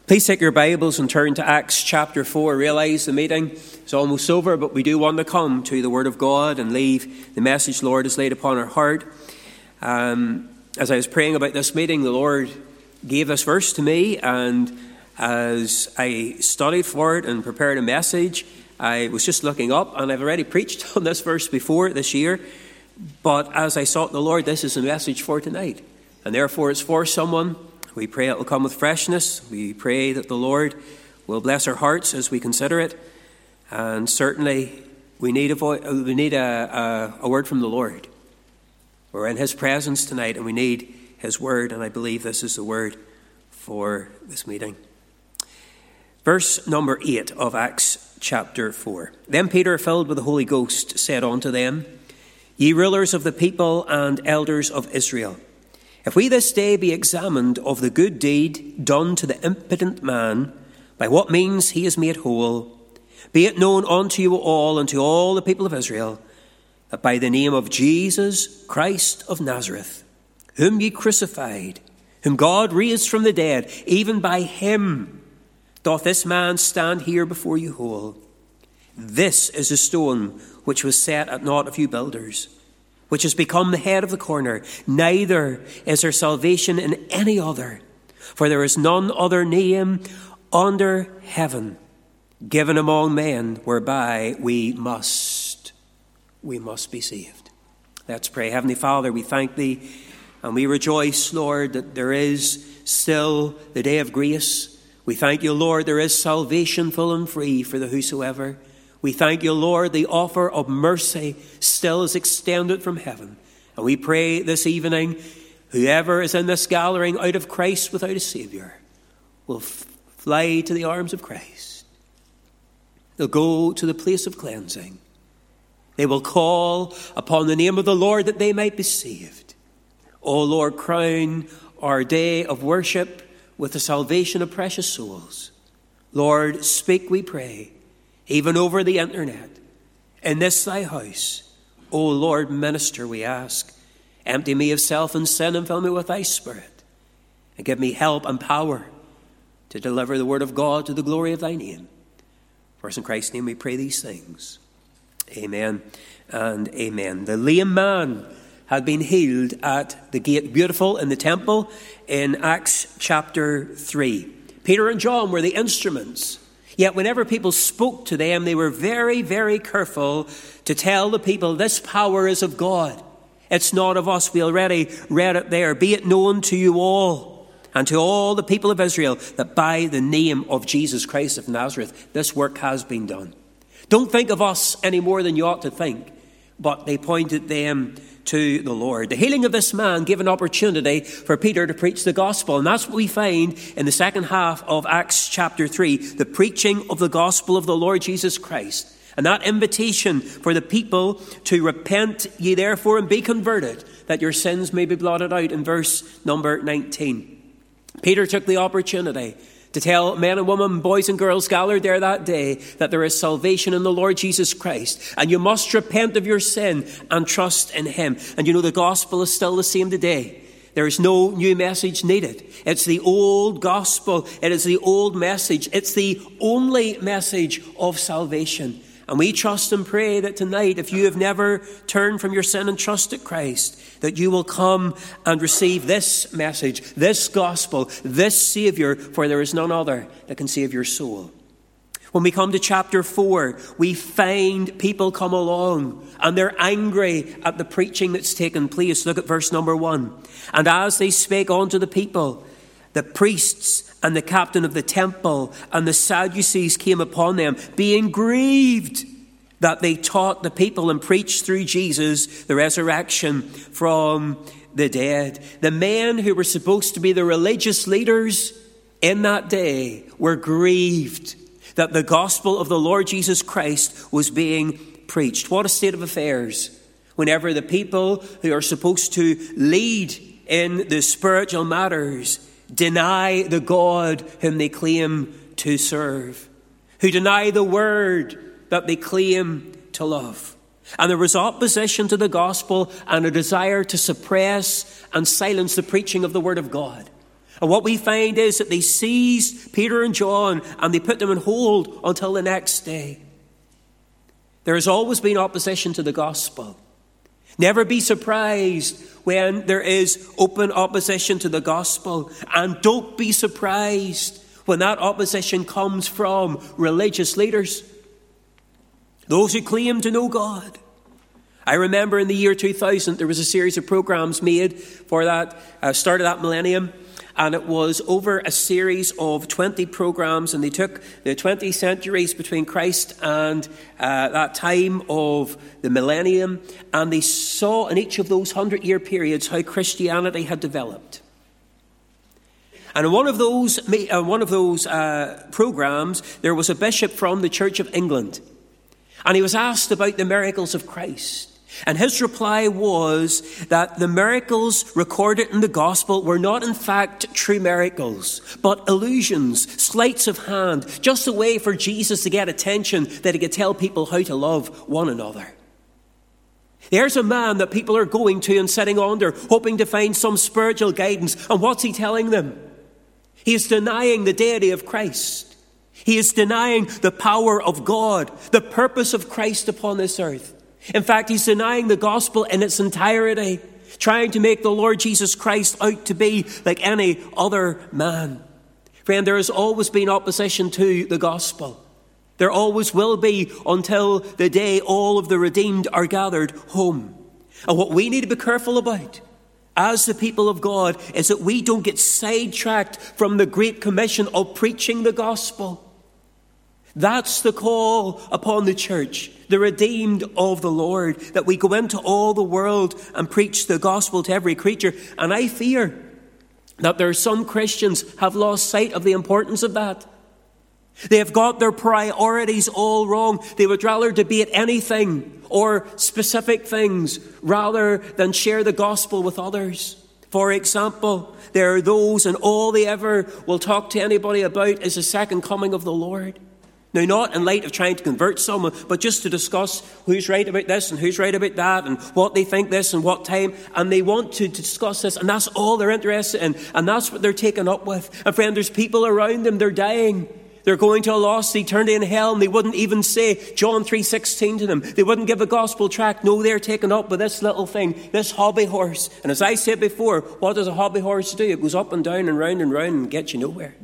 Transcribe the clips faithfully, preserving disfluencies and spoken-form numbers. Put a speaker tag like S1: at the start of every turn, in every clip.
S1: Please take your Bibles and turn to Acts chapter four. I realise the meeting is almost over, but we do want to come to the Word of God and leave the message the Lord has laid upon our heart. Um, as I was praying about this meeting, the Lord gave this verse to me, and as I studied for it and prepared a message, I was just looking up, and I've already preached on this verse before this year, but as I sought the Lord, this is a message for tonight, and therefore it's for someone. We pray it will come with freshness. We pray that the Lord will bless our hearts as we consider it. And certainly we need a, vo- we need a, a, a word from the Lord. We're in His presence tonight and we need His word. And I believe this is the word for this meeting. Verse number eight of Acts chapter four. Then Peter, filled with the Holy Ghost, said unto them, Ye rulers of the people and elders of Israel, if we this day be examined of the good deed done to the impotent man, by what means he is made whole, be it known unto you all and to all the people of Israel, that by the name of Jesus Christ of Nazareth, whom ye crucified, whom God raised from the dead, even by him doth this man stand here before you whole. This is a stone which was set at naught of you builders, which has become the head of the corner. Neither is there salvation in any other, for there is none other name under heaven given among men whereby we must, we must be saved. Let's pray. Heavenly Father, we thank Thee and we rejoice, Lord, that there is still the day of grace. We thank You, Lord, there is salvation full and free for the whosoever. We thank You, Lord, the offer of mercy still is extended from heaven. And we pray this evening, whoever is in this gathering out of Christ without a Saviour will f- fly to the arms of Christ. They'll go to the place of cleansing. They will call upon the name of the Lord that they might be saved. O Lord, crown our day of worship with the salvation of precious souls. Lord, speak, we pray, even over the internet, in this thy house. O Lord, minister, we ask. Empty me of self and sin and fill me with thy Spirit. And give me help and power to deliver the word of God to the glory of thy name. For in Christ's name we pray these things. Amen and amen. The lame man had been healed at the gate beautiful in the temple in Acts chapter three. Peter and John were the instruments. Yet whenever people spoke to them, they were very, very careful to tell the people, this power is of God. It's not of us. We already read it there. Be it known to you all and to all the people of Israel that by the name of Jesus Christ of Nazareth, this work has been done. Don't think of us any more than you ought to think. But they pointed them to the Lord. The healing of this man gave an opportunity for Peter to preach the gospel. And that's what we find in the second half of Acts chapter three, the preaching of the gospel of the Lord Jesus Christ. And that invitation for the people to repent ye therefore and be converted, that your sins may be blotted out in verse number nineteen. Peter took the opportunity to tell men and women, boys and girls gathered there that day that there is salvation in the Lord Jesus Christ. And you must repent of your sin and trust in him. And you know, the gospel is still the same today. There is no new message needed. It's the old gospel. It is the old message. It's the only message of salvation. And we trust and pray that tonight, if you have never turned from your sin and trusted Christ, that you will come and receive this message, this gospel, this Saviour, for there is none other that can save your soul. When we come to chapter four, we find people come along and they're angry at the preaching that's taken place. Look at verse number one. And as they spake unto the people, the priests and the captain of the temple and the Sadducees came upon them, being grieved that they taught the people and preached through Jesus the resurrection from the dead. The men who were supposed to be the religious leaders in that day were grieved that the gospel of the Lord Jesus Christ was being preached. What a state of affairs whenever the people who are supposed to lead in the spiritual matters deny the God whom they claim to serve, who deny the word that they claim to love. And there was opposition to the gospel and a desire to suppress and silence the preaching of the word of God. And what we find is that they seized Peter and John and they put them in hold until the next day. There has always been opposition to the gospel. Never be surprised when there is open opposition to the gospel. And don't be surprised when that opposition comes from religious leaders, those who claim to know God. I remember in the year two thousand, there was a series of programs made for that, uh, start of that millennium. And it was over a series of twenty programs, and they took the twenty centuries between Christ and uh, that time of the millennium, and they saw in each of those hundred-year periods how Christianity had developed. And in one of those, uh, one of those uh, programs, there was a bishop from the Church of England, and he was asked about the miracles of Christ. And his reply was that the miracles recorded in the gospel were not in fact true miracles, but illusions, sleights of hand, just a way for Jesus to get attention that he could tell people how to love one another. There's a man that people are going to and sitting under, hoping to find some spiritual guidance. And what's he telling them? He is denying the deity of Christ. He is denying the power of God, the purpose of Christ upon this earth. In fact, he's denying the gospel in its entirety, trying to make the Lord Jesus Christ out to be like any other man. Friend, there has always been opposition to the gospel. There always will be until the day all of the redeemed are gathered home. And what we need to be careful about as the people of God is that we don't get sidetracked from the great commission of preaching the gospel. That's the call upon the church, the redeemed of the Lord, that we go into all the world and preach the gospel to every creature. And I fear that there are some Christians have lost sight of the importance of that. They have got their priorities all wrong. They would rather debate anything or specific things rather than share the gospel with others. For example, there are those, and all they ever will talk to anybody about is the second coming of the Lord. Now, not in light of trying to convert someone, but just to discuss who's right about this and who's right about that and what they think this and what time. And they want to discuss this, and that's all they're interested in. And that's what they're taken up with. And friend, there's people around them, they're dying. They're going to a lost eternity in hell, and they wouldn't even say John three sixteen to them. They wouldn't give a gospel tract. No, they're taken up with this little thing, this hobby horse. And as I said before, what does a hobby horse do? It goes up and down and round and round and gets you nowhere.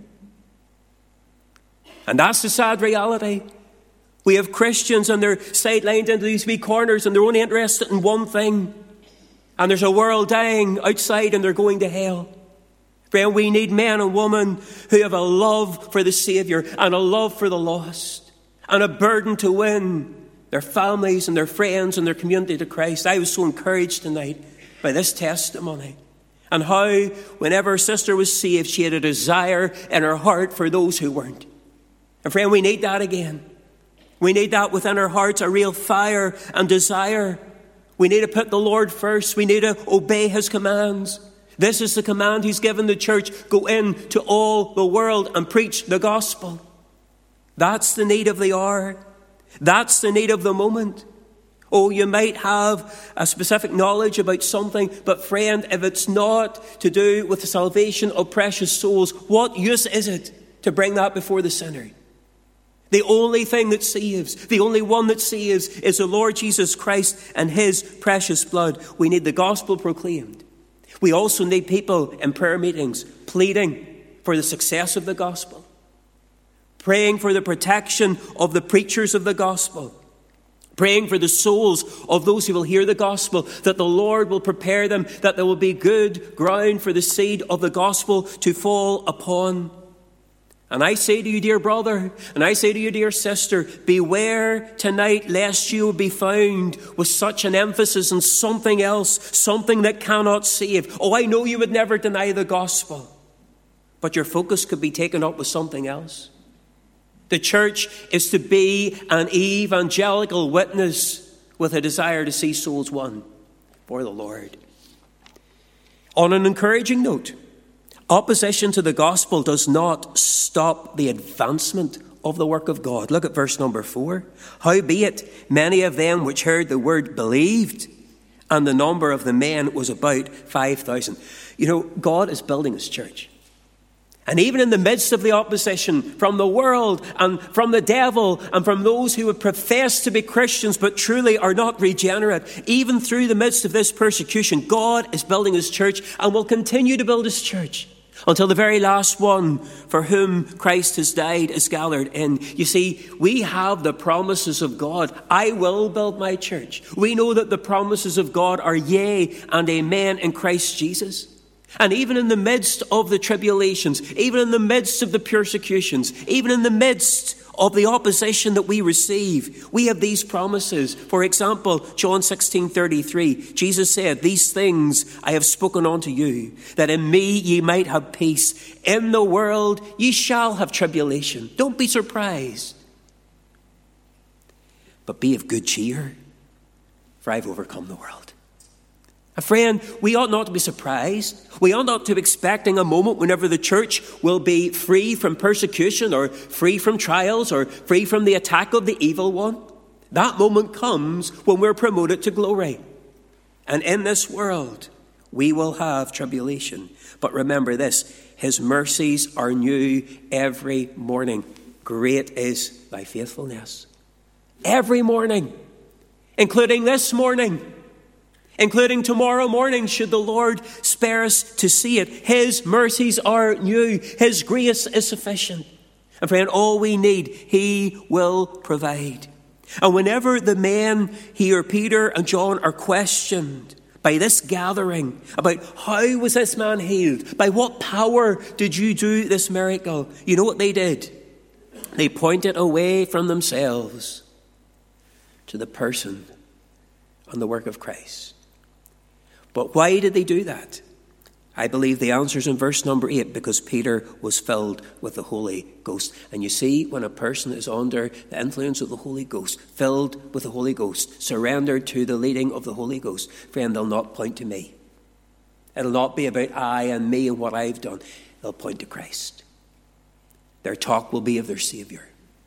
S1: And that's the sad reality. We have Christians and they're sidelined into these wee corners and they're only interested in one thing. And there's a world dying outside and they're going to hell. Friend, we need men and women who have a love for the Saviour and a love for the lost and a burden to win their families and their friends and their community to Christ. I was so encouraged tonight by this testimony and how whenever a sister was saved, she had a desire in her heart for those who weren't. And friend, we need that again. We need that within our hearts, a real fire and desire. We need to put the Lord first. We need to obey his commands. This is the command he's given the church. Go into all the world and preach the gospel. That's the need of the hour. That's the need of the moment. Oh, you might have a specific knowledge about something, but friend, if it's not to do with the salvation of precious souls, what use is it to bring that before the sinner? The only thing that saves, the only one that saves is the Lord Jesus Christ and his precious blood. We need the gospel proclaimed. We also need people in prayer meetings pleading for the success of the gospel, praying for the protection of the preachers of the gospel, praying for the souls of those who will hear the gospel, that the Lord will prepare them, that there will be good ground for the seed of the gospel to fall upon. And I say to you, dear brother, and I say to you, dear sister, beware tonight lest you be found with such an emphasis on something else, something that cannot save. Oh, I know you would never deny the gospel, but your focus could be taken up with something else. The church is to be an evangelical witness with a desire to see souls won for the Lord. On an encouraging note, opposition to the gospel does not stop the advancement of the work of God. Look at verse number four. Howbeit, many of them which heard the word believed, and the number of the men was about five thousand. You know, God is building his church. And even in the midst of the opposition from the world and from the devil and from those who would profess to be Christians but truly are not regenerate, even through the midst of this persecution, God is building his church and will continue to build his church until the very last one for whom Christ has died is gathered in. You see, we have the promises of God. I will build my church. We know that the promises of God are yea and amen in Christ Jesus. And even in the midst of the tribulations, even in the midst of the persecutions, even in the midst of the opposition that we receive, we have these promises. For example, John sixteen thirty-three, Jesus said, "These things I have spoken unto you, that in me ye might have peace. In the world ye shall have tribulation." Don't be surprised, but be of good cheer, for I've overcome the world. A friend, we ought not to be surprised. We ought not to be expecting a moment whenever the church will be free from persecution or free from trials or free from the attack of the evil one. That moment comes when we're promoted to glory. And in this world, we will have tribulation. But remember this, his mercies are new every morning. Great is thy faithfulness. Every morning, including this morning, including tomorrow morning, should the Lord spare us to see it. His mercies are new. His grace is sufficient. And friend, all we need, he will provide. And whenever the men here, Peter and John, are questioned by this gathering about how was this man healed, by what power did you do this miracle, you know what they did? They pointed away from themselves to the person and the work of Christ. But why did they do that? I believe the answer is in verse number eight, because Peter was filled with the Holy Ghost. And you see, when a person is under the influence of the Holy Ghost, filled with the Holy Ghost, surrendered to the leading of the Holy Ghost, friend, they'll not point to me. It'll not be about I and me and what I've done. They'll point to Christ. Their talk will be of their Savior.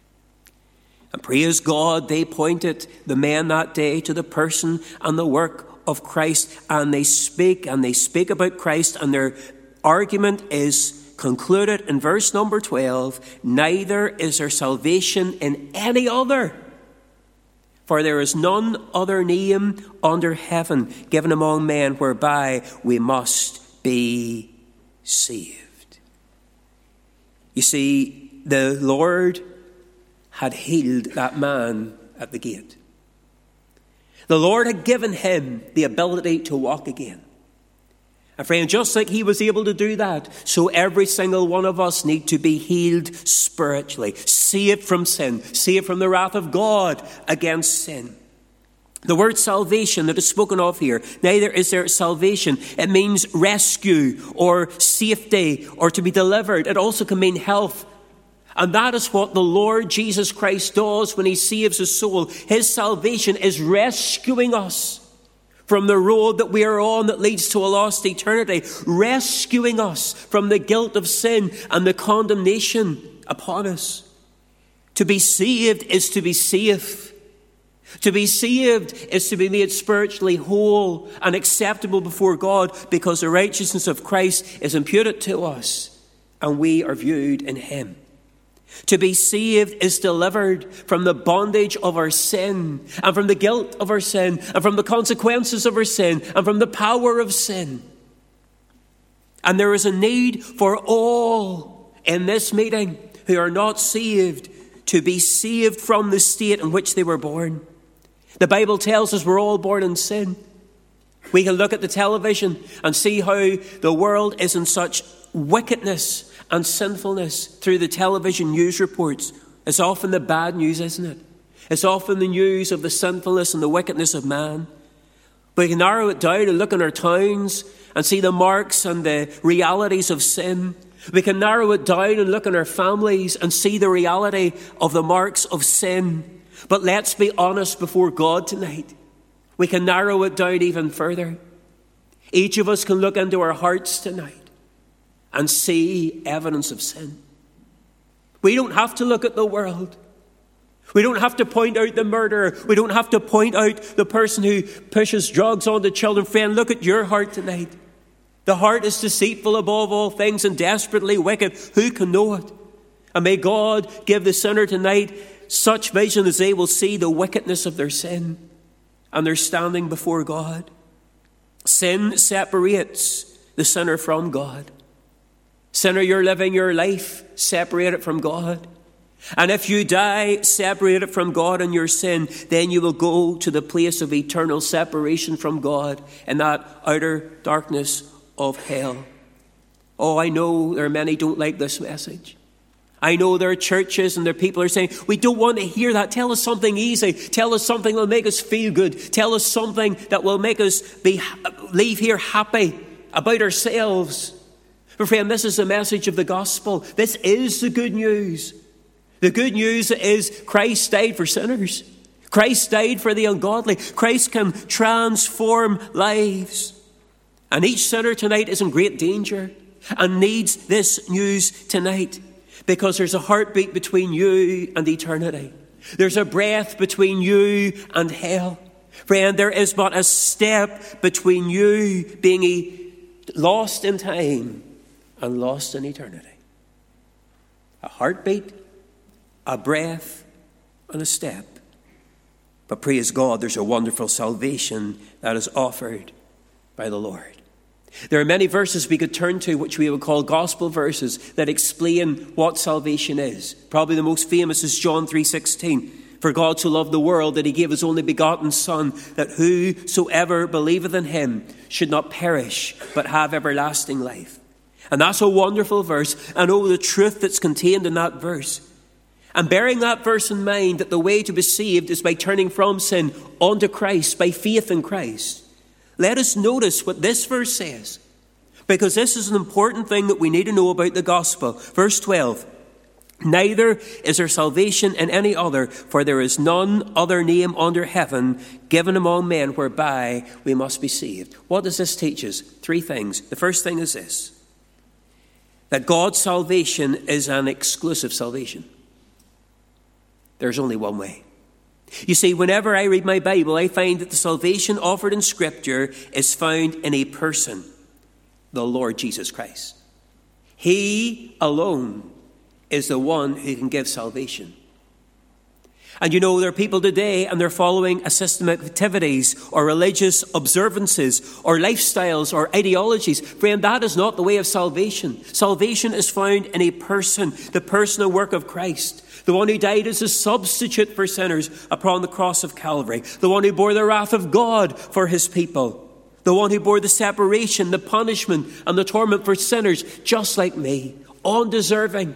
S1: And praise God, they pointed, the men that day, to the person and the work of Christ, and they speak and they speak about Christ, and their argument is concluded in verse number twelve. Neither is there salvation in any other, for there is none other name under heaven given among men whereby we must be saved. You see, the Lord had healed that man at the gate. The Lord had given him the ability to walk again. And friend, just like he was able to do that, so every single one of us need to be healed spiritually, saved from sin, saved from the wrath of God against sin. The word salvation that is spoken of here, neither is there salvation. It means rescue or safety or to be delivered. It also can mean health. And that is what the Lord Jesus Christ does when he saves his soul. His salvation is rescuing us from the road that we are on that leads to a lost eternity, rescuing us from the guilt of sin and the condemnation upon us. To be saved is to be safe. To be saved is to be made spiritually whole and acceptable before God, because the righteousness of Christ is imputed to us and we are viewed in him. To be saved is delivered from the bondage of our sin and from the guilt of our sin and from the consequences of our sin and from the power of sin. And there is a need for all in this meeting who are not saved to be saved from the state in which they were born. The Bible tells us we're all born in sin. We can look at the television and see how the world is in such wickedness and sinfulness through the television news reports. It's often the bad news, isn't it? It's often the news of the sinfulness and the wickedness of man. But we can narrow it down and look in our towns and see the marks and the realities of sin. We can narrow it down and look in our families and see the reality of the marks of sin. But let's be honest before God tonight. We can narrow it down even further. Each of us can look into our hearts tonight and see evidence of sin. We don't have to look at the world. We don't have to point out the murderer. We don't have to point out the person who pushes drugs onto children. Friend, look at your heart tonight. The heart is deceitful above all things and desperately wicked. Who can know it? And may God give the sinner tonight such vision as they will see the wickedness of their sin and their standing before God. Sin separates the sinner from God. Sinner, you're living your life separated from God. And if you die separated from God in your sin, then you will go to the place of eternal separation from God in that outer darkness of hell. Oh, I know there are many who don't like this message. I know there are churches and there are people who are saying, we don't want to hear that. Tell us something easy. Tell us something that will make us feel good. Tell us something that will make us be leave here happy about ourselves. But friend, this is the message of the gospel. This is the good news. The good news is Christ died for sinners. Christ died for the ungodly. Christ can transform lives. And each sinner tonight is in great danger and needs this news tonight, because there's a heartbeat between you and eternity. There's a breath between you and hell. Friend, there is but a step between you being lost in time and lost in eternity. A heartbeat, a breath, and a step. But praise God, there's a wonderful salvation that is offered by the Lord. There are many verses we could turn to, which we would call gospel verses, that explain what salvation is. Probably the most famous is John three sixteen. For God so loved the world that he gave his only begotten Son, that whosoever believeth in him should not perish, but have everlasting life. And that's a wonderful verse. And oh, the truth that's contained in that verse. And bearing that verse in mind, that the way to be saved is by turning from sin onto Christ, by faith in Christ. Let us notice what this verse says, because this is an important thing that we need to know about the gospel. Verse twelve, neither is there salvation in any other, for there is none other name under heaven given among men whereby we must be saved. What does this teach us? Three things. The first thing is this, that God's salvation is an exclusive salvation. There's only one way. You see, whenever I read my Bible, I find that the salvation offered in Scripture is found in a person, the Lord Jesus Christ. He alone is the one who can give salvation. And you know, there are people today and they're following a system of activities or religious observances or lifestyles or ideologies. Friend, that is not the way of salvation. Salvation is found in a person, the personal work of Christ. The one who died as a substitute for sinners upon the cross of Calvary. The one who bore the wrath of God for his people. The one who bore the separation, the punishment, and the torment for sinners just like me, undeserving.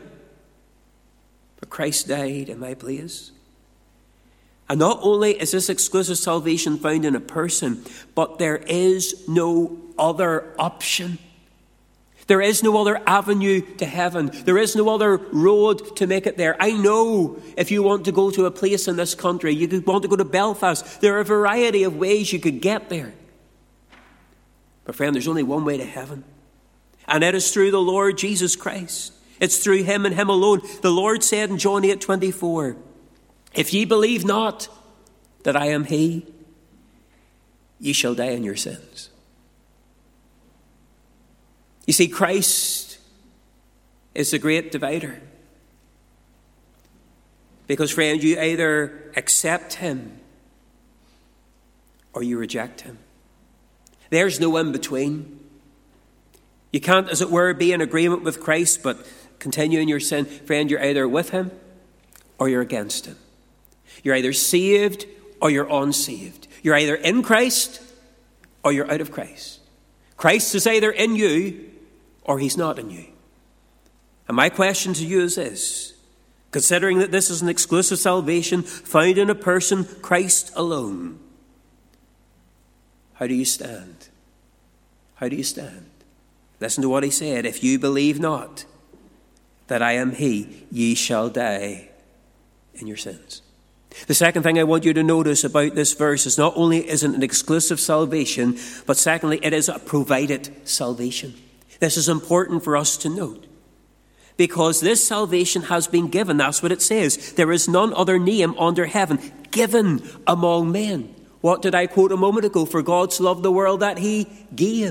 S1: But Christ died in my place. And not only is this exclusive salvation found in a person, but there is no other option. There is no other avenue to heaven. There is no other road to make it there. I know if you want to go to a place in this country, you could want to go to Belfast. There are a variety of ways you could get there. But friend, there's only one way to heaven. And it is through the Lord Jesus Christ. It's through him and him alone. The Lord said in John eight twenty-four, if ye believe not that I am he, ye shall die in your sins. You see, Christ is the great divider. Because, friend, you either accept him or you reject him. There's no in between. You can't, as it were, be in agreement with Christ but continue in your sin. Friend, you're either with him or you're against him. You're either saved or you're unsaved. You're either in Christ or you're out of Christ. Christ is either in you or he's not in you. And my question to you is this. Considering that this is an exclusive salvation found in a person, Christ alone, how do you stand? How do you stand? Listen to what he said. If you believe not that I am he, ye shall die in your sins. The second thing I want you to notice about this verse is not only is it an exclusive salvation, but secondly, it is a provided salvation. This is important for us to note. Because this salvation has been given. That's what it says. There is none other name under heaven given among men. What did I quote a moment ago? For God so loved the world that he gave.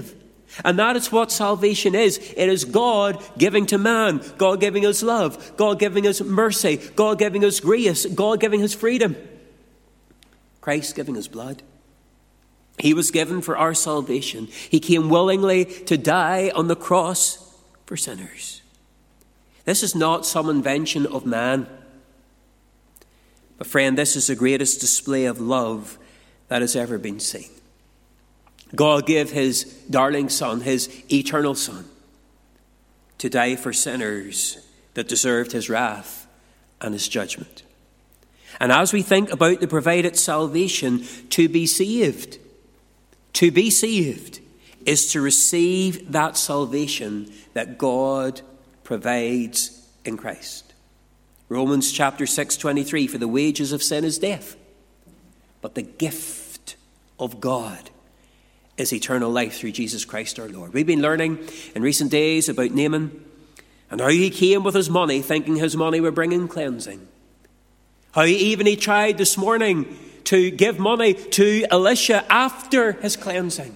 S1: And that is what salvation is. It is God giving to man, God giving us love, God giving us mercy, God giving us grace, God giving us freedom. Christ giving us blood. He was given for our salvation. He came willingly to die on the cross for sinners. This is not some invention of man. But friend, this is the greatest display of love that has ever been seen. God gave his darling Son, his eternal Son, to die for sinners that deserved his wrath and his judgment. And as we think about the provided salvation, to be saved, to be saved is to receive that salvation that God provides in Christ. Romans chapter six, twenty-three, for the wages of sin is death, but the gift of God is eternal life through Jesus Christ our Lord. We've been learning in recent days about Naaman and how he came with his money, thinking his money would bring him cleansing. How even he tried this morning to give money to Elisha after his cleansing.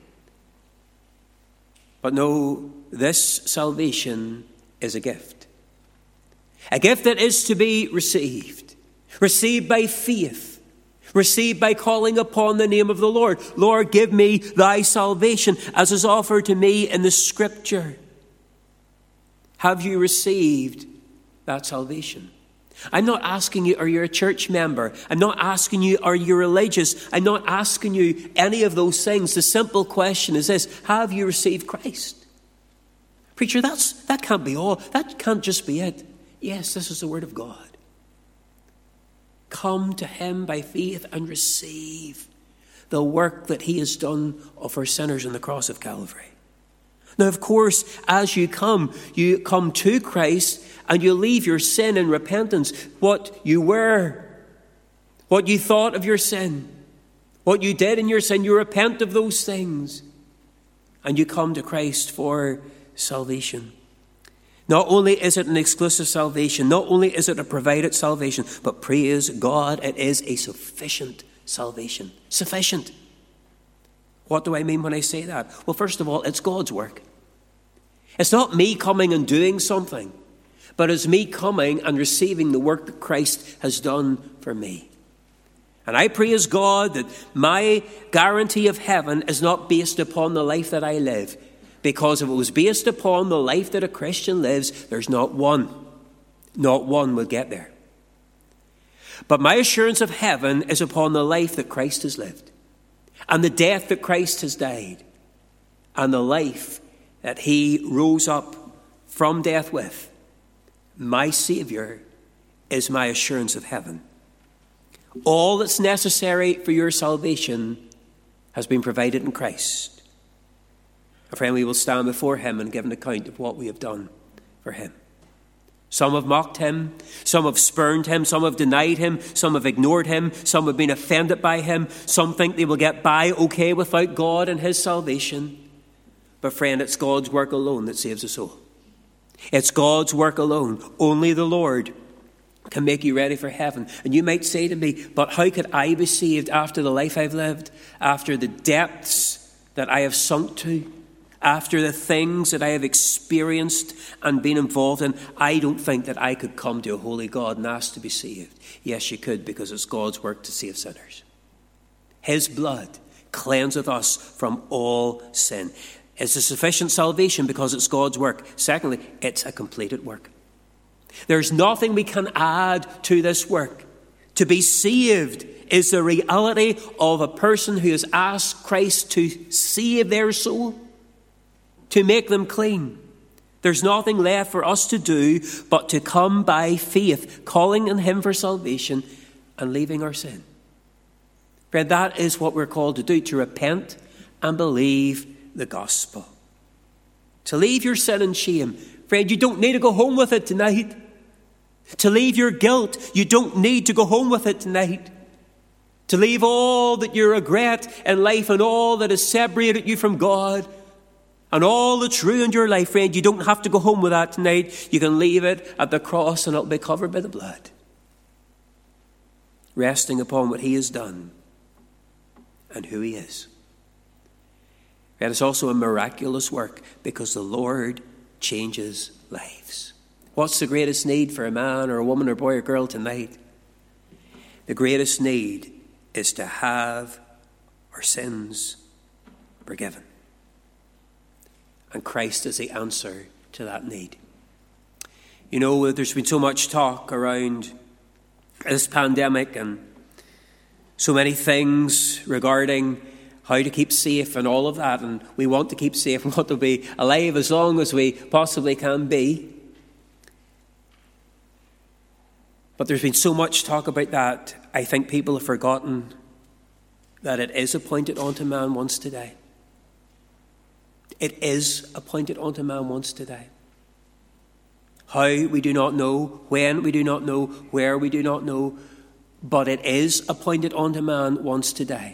S1: But no, this salvation is a gift. A gift that is to be received. Received by faith. Received by calling upon the name of the Lord. Lord, give me thy salvation as is offered to me in the Scripture. Have you received that salvation? I'm not asking you, are you a church member? I'm not asking you, are you religious? I'm not asking you any of those things. The simple question is this: have you received Christ? Preacher, that's that can't be all. That can't just be it. Yes, this is the Word of God. Come to him by faith and receive the work that he has done for sinners on the cross of Calvary. Now, of course, as you come, you come to Christ and you leave your sin in repentance. What you were, what you thought of your sin, what you did in your sin, you repent of those things. And you come to Christ for salvation. Not only is it an exclusive salvation, not only is it a provided salvation, but praise God, it is a sufficient salvation. Sufficient. What do I mean when I say that? Well, first of all, it's God's work. It's not me coming and doing something, but it's me coming and receiving the work that Christ has done for me. And I praise God that my guarantee of heaven is not based upon the life that I live. Because if it was based upon the life that a Christian lives, there's not one, not one will get there. But my assurance of heaven is upon the life that Christ has lived, and the death that Christ has died, and the life that he rose up from death with. My Savior is my assurance of heaven. All that's necessary for your salvation has been provided in Christ. A friend, we will stand before him and give an account of what we have done for him. Some have mocked him, some have spurned him, some have denied him, some have ignored him, some have been offended by him, some think they will get by okay without God and his salvation. But friend, it's God's work alone that saves a soul. It's God's work alone. Only the Lord can make you ready for heaven. And you might say to me, but how could I be saved after the life I've lived, after the depths that I have sunk to? After the things that I have experienced and been involved in? I don't think that I could come to a holy God and ask to be saved. Yes, you could, because it's God's work to save sinners. His blood cleanseth us from all sin. It's a sufficient salvation because it's God's work. Secondly, it's a completed work. There's nothing we can add to this work. To be saved is the reality of a person who has asked Christ to save their soul, to make them clean. There's nothing left for us to do but to come by faith, calling on him for salvation and leaving our sin. Friend, that is what we're called to do, to repent and believe the gospel. To leave your sin and shame. Friend, you don't need to go home with it tonight. To leave your guilt, you don't need to go home with it tonight. To leave all that you regret in life and all that has separated you from God, and all that's ruined your life, friend, you don't have to go home with that tonight. You can leave it at the cross and it'll be covered by the blood. Resting upon what he has done and who he is. And it's also a miraculous work because the Lord changes lives. What's the greatest need for a man or a woman or boy or girl tonight? The greatest need is to have our sins forgiven. And Christ is the answer to that need. You know, there's been so much talk around this pandemic and so many things regarding how to keep safe and all of that. And we want to keep safe. We want to be alive as long as we possibly can be. But there's been so much talk about that. I think people have forgotten that it is appointed unto man once to die. It is appointed unto man once to die. How, we do not know. When, we do not know. Where, we do not know. But it is appointed unto man once to die.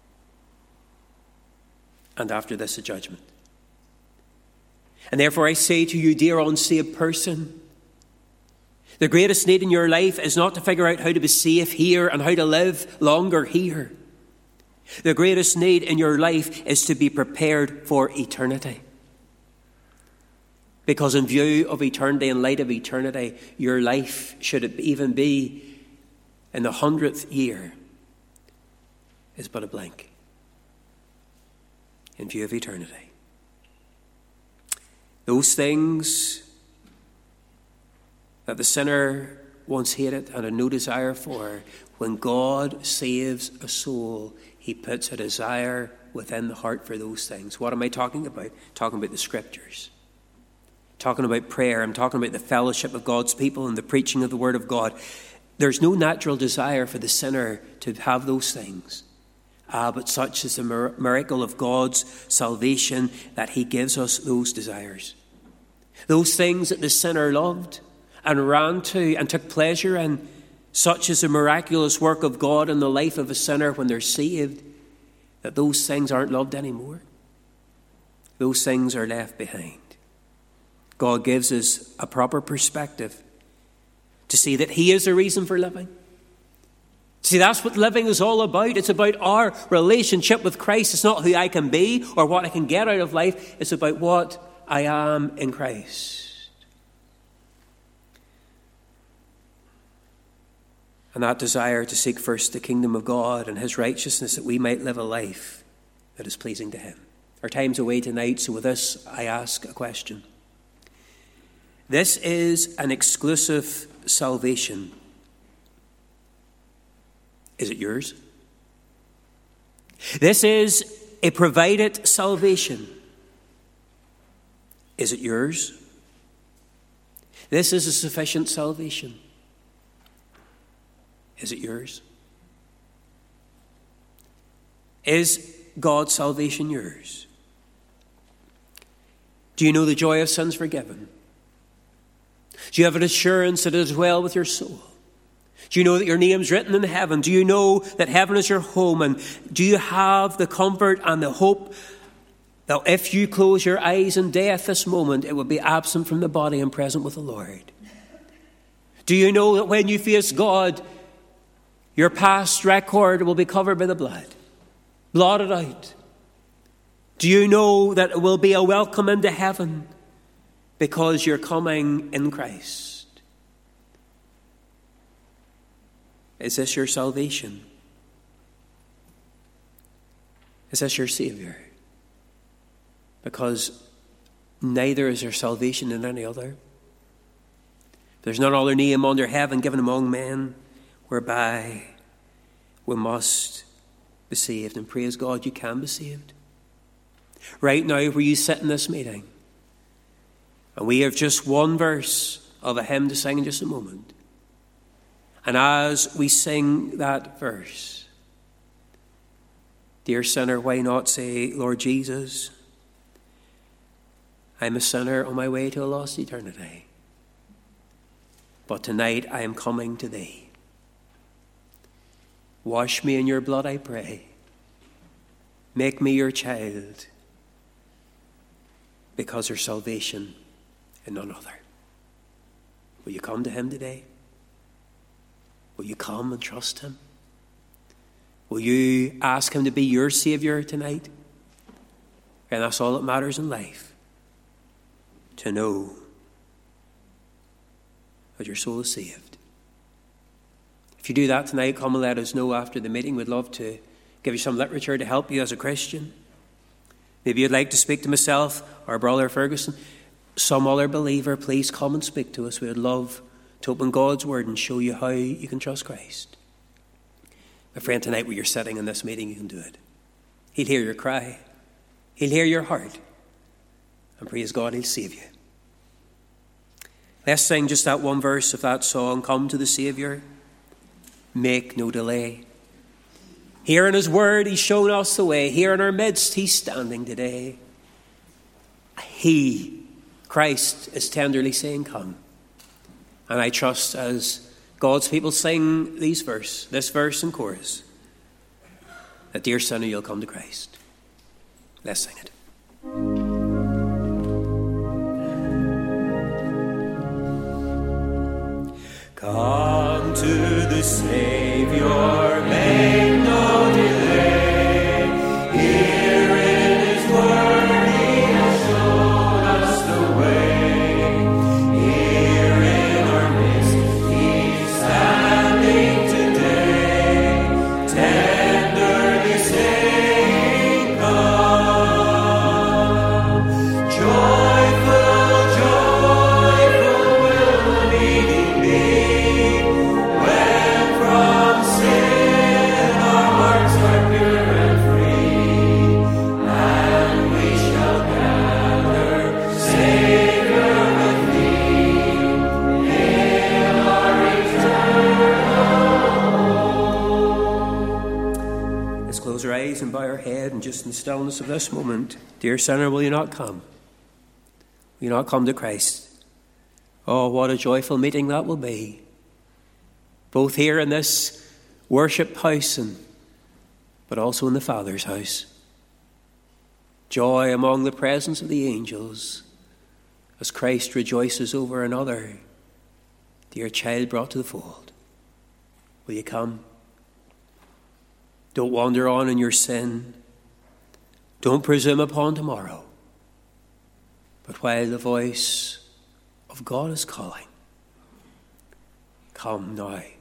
S1: And after this, a judgment. And therefore I say to you, dear unsaved person, the greatest need in your life is not to figure out how to be safe here and how to live longer here. The greatest need in your life is to be prepared for eternity. Because in view of eternity, in light of eternity, your life, should it even be in the hundredth year, is but a blank. In view of eternity. Those things that the sinner once hated and had no desire for, when God saves a soul, he puts a desire within the heart for those things. What am I talking about? Talking about the Scriptures. Talking about prayer. I'm talking about the fellowship of God's people and the preaching of the Word of God. There's no natural desire for the sinner to have those things. Ah, but such is the miracle of God's salvation that he gives us those desires. Those things that the sinner loved and ran to and took pleasure in. Such is the miraculous work of God in the life of a sinner when they're saved, that those things aren't loved anymore. Those things are left behind. God gives us a proper perspective to see that he is the reason for living. See, that's what living is all about. It's about our relationship with Christ. It's not who I can be or what I can get out of life. It's about what I am in Christ. And that desire to seek first the kingdom of God and his righteousness, that we might live a life that is pleasing to him. Our time's away tonight, so with this I ask a question. This is an exclusive salvation. Is it yours? This is a provided salvation. Is it yours? This is a sufficient salvation. Is it yours? Is God's salvation yours? Do you know the joy of sins forgiven? Do you have an assurance that it is well with your soul? Do you know that your name's written in heaven? Do you know that heaven is your home? And do you have the comfort and the hope that if you close your eyes in death this moment, it will be absent from the body and present with the Lord? Do you know that when you face God, your past record will be covered by the blood, blotted out? Do you know that it will be a welcome into heaven because you're coming in Christ? Is this your salvation? Is this your Savior? Because neither is there salvation in any other. There's none other name under heaven given among men whereby we must be saved. And praise God, you can be saved. Right now, where you sit in this meeting, and we have just one verse of a hymn to sing in just a moment. And as we sing that verse, dear sinner, why not say, Lord Jesus, I'm a sinner on my way to a lost eternity. But tonight I am coming to thee. Wash me in your blood, I pray. Make me your child, because there's salvation in none other. Will you come to him today? Will you come and trust him? Will you ask him to be your Savior tonight? And that's all that matters in life. To know that your soul is saved. If you do that tonight, come and let us know after the meeting. We'd love to give you some literature to help you as a Christian. Maybe you'd like to speak to myself or Brother Ferguson, some other believer. Please come and speak to us. We would love to open God's word and show you how you can trust Christ. My friend, tonight where you're sitting in this meeting, you can do it. He'll hear your cry. He'll hear your heart. And praise God, he'll save you. Let's sing just that one verse of that song, Come to the Saviour, Make No Delay. Here in his word, he's shown us the way. Here in our midst, he's standing today. He, Christ, is tenderly saying, come. And I trust as God's people sing these verse, this verse and chorus, that, dear sinner, you'll come to Christ. Let's sing it. Come to the Savior, make no delay. Here in his word he has shown us the way. Here in our midst he's standing today, tenderly saying, come. Joyful, joyful will the meeting be. And bow our head, and just in the stillness of this moment, dear sinner, will you not come? Will you not come to Christ? Oh, what a joyful meeting that will be, both here in this worship house and but also in the Father's house. Joy among the presence of the angels as Christ rejoices over another dear child brought to the fold. Will you come? Don't wander on in your sin. Don't presume upon tomorrow. But while the voice of God is calling, come now and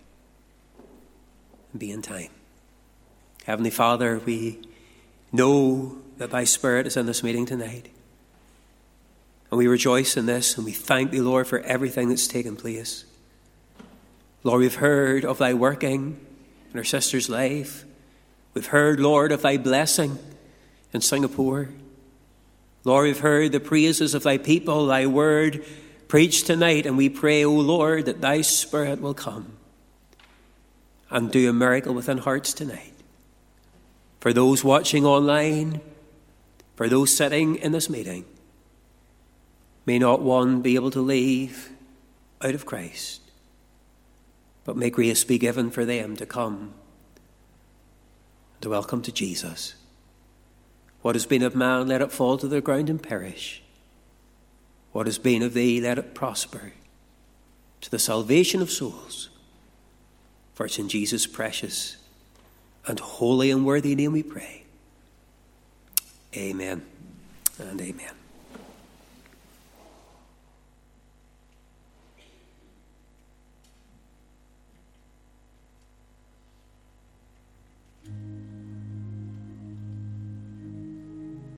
S1: be in time. Heavenly Father, we know that thy Spirit is in this meeting tonight. And we rejoice in this, and we thank thee, Lord, for everything that's taken place. Lord, we've heard of thy working in our sister's life. We've heard, Lord, of thy blessing in Singapore. Lord, we've heard the praises of thy people, thy word preached tonight, and we pray, O Lord, that thy Spirit will come and do a miracle within hearts tonight. For those watching online, for those sitting in this meeting, may not one be able to leave out of Christ, but may grace be given for them to come to welcome to Jesus. What has been of man, let it fall to the ground and perish. What has been of thee, let it prosper to the salvation of souls. For it's in Jesus' precious and holy and worthy name we pray. Amen and amen.